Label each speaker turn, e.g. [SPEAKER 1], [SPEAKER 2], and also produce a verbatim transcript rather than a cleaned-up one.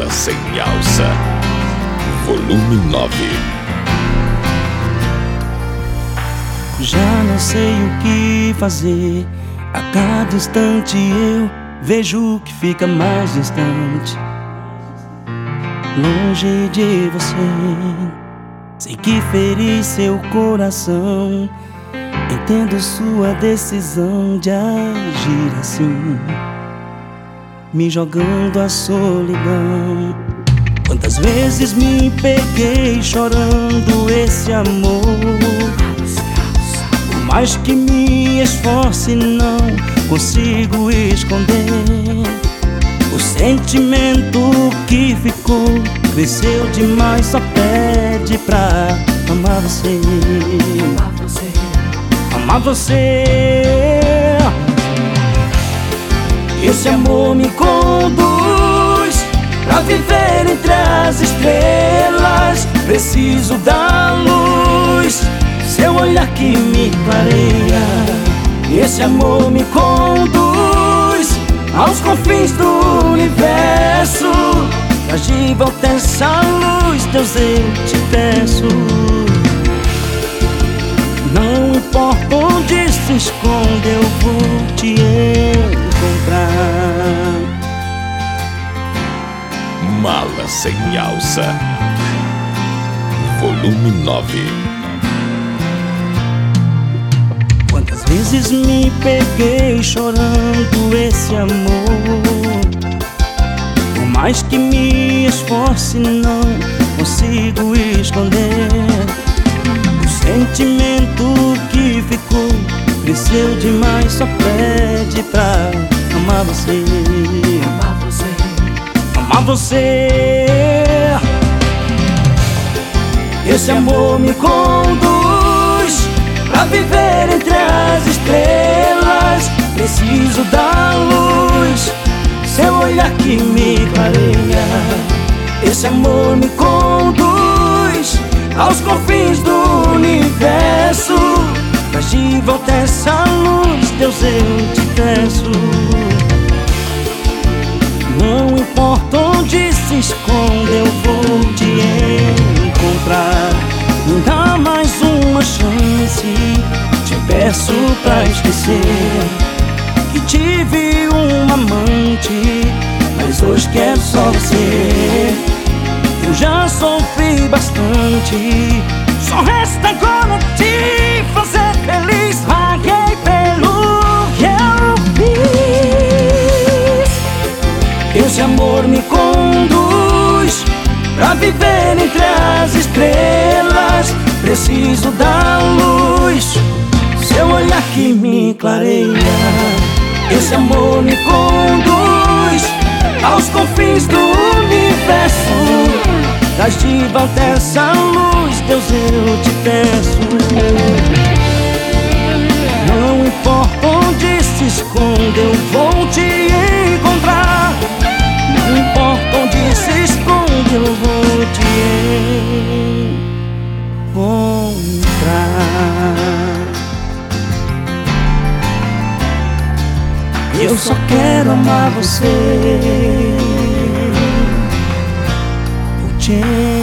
[SPEAKER 1] Sem Alça, volume nove.
[SPEAKER 2] Já não sei o que fazer. A cada instante eu vejo que fica mais distante, longe de você. Sei que feri seu coração, entendo sua decisão de agir assim, me jogando à solidão. Quantas vezes me peguei chorando esse amor, por mais que me esforce não consigo esconder. O sentimento que ficou cresceu demais, só pede pra amar você, amar você, amar você. Esse amor me conduz pra viver entre as estrelas. Preciso da luz, seu olhar que me clareia. Esse amor me conduz aos confins do universo. Traz de volta essa luz, Deus, eu te peço. Não importa onde se esconde, eu vou te encontrar.
[SPEAKER 1] Mala Sem Alça, volume nove.
[SPEAKER 2] Quantas vezes me peguei chorando esse amor, por mais que me esforce não consigo esconder. O sentimento que ficou cresceu demais, só pede pra amar você, amar você, amar você. Esse amor me conduz pra viver entre as estrelas. Preciso da luz, seu olhar que me clareia. Esse amor me conduz aos confins do universo. Traz de volta essa luz, Deus, eu te peço. Não importa onde se esconde, eu vou te encontrar. Me dá mais uma chance, te peço pra esquecer que tive um amante, mas hoje quero só você. Eu já sofri bastante, só resta agora te fazer feliz. Paguei pelo que eu fiz. Esse amor me conduz pra viver entre as estrelas. Preciso da luz, seu olhar que me clareia. Esse amor me conduz aos confins do universo. Traz de volta essa luz, Deus, eu te peço. Não importa onde se esconde, eu vou te encontrar. Não importa onde se esconde, eu vou te encontrar. Eu só quero amar você, vou te